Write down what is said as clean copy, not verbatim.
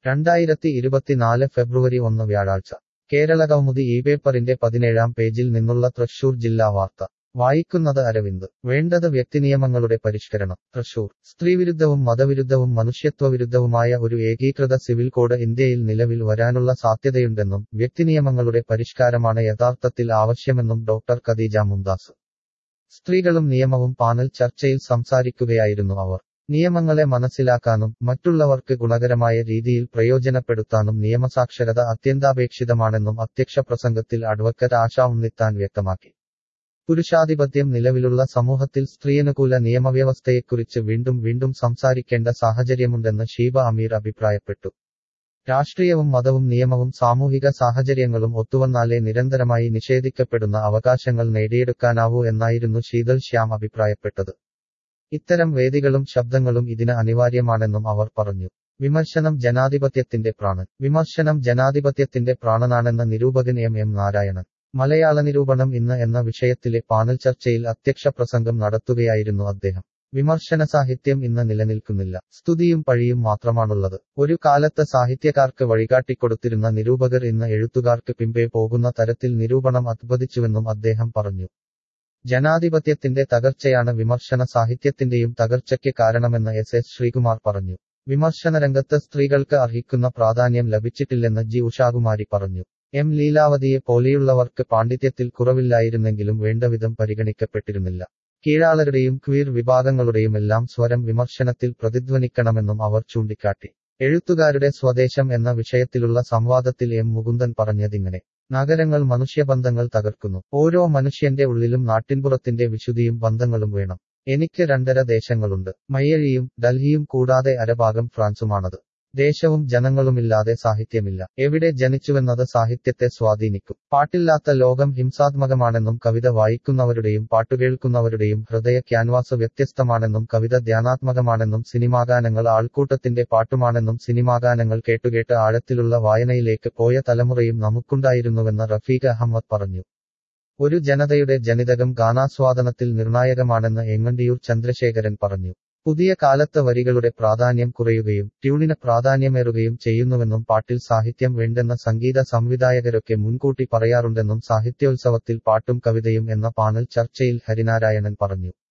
2024 ഫെബ്രുവരി 1 വ്യാഴാഴ്ച കേരളകൗമുദി ഈ പേപ്പറിന്റെ 17-ാം പേജിൽ നിന്നുള്ള തൃശൂർ ജില്ലാ വാർത്ത വായിക്കുന്നത് അരവിന്ദ്. വേണ്ടത് വ്യക്തിനിയമങ്ങളുടെ പരിഷ്കരണം. തൃശൂർ. സ്ത്രീവിരുദ്ധവും മതവിരുദ്ധവും മനുഷ്യത്വവിരുദ്ധവുമായ ഒരു ഏകീകൃത സിവിൽ കോഡ് ഇന്ത്യയിൽ നിലവിൽ വരാനുള്ള സാധ്യതയുണ്ടെന്നും വ്യക്തിനിയമങ്ങളുടെ പരിഷ്കാരമാണ് യഥാർത്ഥത്തിൽ ആവശ്യമെന്നും ഡോക്ടർ ഖദീജ മുംതാസ്. സ്ത്രീകളും നിയമവും പാനൽ ചർച്ചയിൽ സംസാരിക്കുകയായിരുന്നു അവർ. നിയമങ്ങളെ മനസ്സിലാക്കാനും മറ്റുള്ളവർക്ക് ഗുണകരമായ രീതിയിൽ പ്രയോജനപ്പെടുത്താനും നിയമസാക്ഷരത അത്യന്താപേക്ഷിതമാണെന്നും അധ്യക്ഷ പ്രസംഗത്തിൽ അഡ്വക്കറ്റ് ആശ ഉണ്ണിത്താൻ വ്യക്തമാക്കി. പുരുഷാധിപത്യം നിലവിലുള്ള സമൂഹത്തിൽ സ്ത്രീയനുകൂല നിയമവ്യവസ്ഥയെക്കുറിച്ച് വീണ്ടും വീണ്ടും സംസാരിക്കേണ്ട സാഹചര്യമുണ്ടെന്ന് ഷീബ അമീർ അഭിപ്രായപ്പെട്ടു. രാഷ്ട്രീയവും മതവും നിയമവും സാമൂഹിക സാഹചര്യങ്ങളും ഒത്തുവന്നാലേ നിരന്തരമായി നിഷേധിക്കപ്പെടുന്ന അവകാശങ്ങൾ നേടിയെടുക്കാനാവൂ എന്നായിരുന്നു ശീതൽ ശ്യാം അഭിപ്രായപ്പെട്ടത്. ഇത്തരം വേദികളും ശബ്ദങ്ങളും ഇതിന് അനിവാര്യമാണെന്നും അവർ പറഞ്ഞു. വിമർശനം ജനാധിപത്യത്തിന്റെ പ്രാണൻ. വിമർശനം ജനാധിപത്യത്തിന്റെ പ്രാണനാണെന്ന നിരൂപകൻ എം നാരായണൻ. മലയാള നിരൂപണം ഇന്ന് എന്ന വിഷയത്തിലെ പാനൽ ചർച്ചയിൽ അധ്യക്ഷ പ്രസംഗം നടത്തുകയായിരുന്നു അദ്ദേഹം. വിമർശന സാഹിത്യം ഇന്ന് നിലനിൽക്കുന്നില്ല. സ്തുതിയും പഴിയും മാത്രമാണുള്ളത്. ഒരു കാലത്ത് സാഹിത്യകാർക്ക് വഴികാട്ടിക്കൊടുത്തിരുന്ന നിരൂപകർ ഇന്ന് എഴുത്തുകാർക്ക് പിമ്പേ പോകുന്ന തരത്തിൽ നിരൂപണം അധഃപതിച്ചുവെന്നും അദ്ദേഹം പറഞ്ഞു. ജനാധിപത്യത്തിന്റെ തകർച്ചയാണ് വിമർശന സാഹിത്യത്തിന്റെയും തകർച്ചയ്ക്ക് കാരണമെന്ന് എസ് ശ്രീകുമാർ പറഞ്ഞു. വിമർശനരംഗത്ത് സ്ത്രീകൾക്ക് അർഹിക്കുന്ന പ്രാധാന്യം ലഭിച്ചിട്ടില്ലെന്ന് ജി ഉഷാകുമാരി പറഞ്ഞു. എം ലീലാവതിയെ പോലെയുള്ളവർക്ക് പാണ്ഡിത്യത്തിൽ കുറവില്ലായിരുന്നെങ്കിലും വേണ്ടവിധം പരിഗണിക്കപ്പെട്ടിരുന്നില്ല. കീഴാളരുടെയും ക്വീർ വിഭാഗങ്ങളുടെയുമെല്ലാം സ്വരം വിമർശനത്തിൽ പ്രതിധ്വനിക്കണമെന്നും അവർ ചൂണ്ടിക്കാട്ടി. എഴുത്തുകാരുടെ സ്വദേശം എന്ന വിഷയത്തിലുള്ള സംവാദത്തിൽ എം മുകുന്ദൻ പറഞ്ഞതിങ്ങനെ: നഗരങ്ങൾ മനുഷ്യബന്ധങ്ങൾ തകർക്കുന്നു. ഓരോ മനുഷ്യന്റെ ഉള്ളിലും നാട്ടിൻപുറത്തിന്റെ വിശുദ്ധിയും ബന്ധങ്ങളും വേണം. എനിക്ക് 2.5 ദേശങ്ങളുണ്ട്. മയ്യഴിയും ഡൽഹിയും കൂടാതെ അരഭാഗം ഫ്രാൻസുമാണത്. ദേശവും ജനങ്ങളുമില്ലാതെ സാഹിത്യമില്ല. എവിടെ ജനിച്ചുവെന്നത് സാഹിത്യത്തെ സ്വാധീനിക്കും. പാട്ടില്ലാത്ത ലോകം ഹിംസാത്മകമാണെന്നും കവിത വായിക്കുന്നവരുടെയും പാട്ടുകേൾക്കുന്നവരുടെയും ഹൃദയ ക്യാൻവാസ് വ്യത്യസ്തമാണെന്നും കവിത ധ്യാനാത്മകമാണെന്നും സിനിമാഗാനങ്ങൾ ആൾക്കൂട്ടത്തിന്റെ പാട്ടുമാണെന്നും സിനിമാഗാനങ്ങൾ കേട്ടുകേട്ട് ആഴത്തിലുള്ള വായനയിലേക്ക് പോയ തലമുറയും നമുക്കുണ്ടായിരുന്നുവെന്ന് റഫീഖ് അഹമ്മദ് പറഞ്ഞു. ഒരു ജനതയുടെ ജനിതകം ഗാനാസ്വാദനത്തിൽ നിർണായകമാണെന്ന് എങ്ങണ്ടിയൂർ ചന്ദ്രശേഖരൻ പറഞ്ഞു. പുതിയ കാലത്ത് വരികളുടെ പ്രാധാന്യം കുറയുകയും ട്യൂണിന് പ്രാധാന്യമേറുകയും ചെയ്യുന്നുവെന്നും പാട്ടിൽ സാഹിത്യം വേണ്ടെന്ന സംഗീത സംവിധായകരൊക്കെ മുൻകൂട്ടി പറയാറുണ്ടെന്നും സാഹിത്യോത്സവത്തിൽ പാട്ടും കവിതയും എന്ന പാനൽ ചർച്ചയിൽ ഹരിനാരായണൻ പറഞ്ഞു.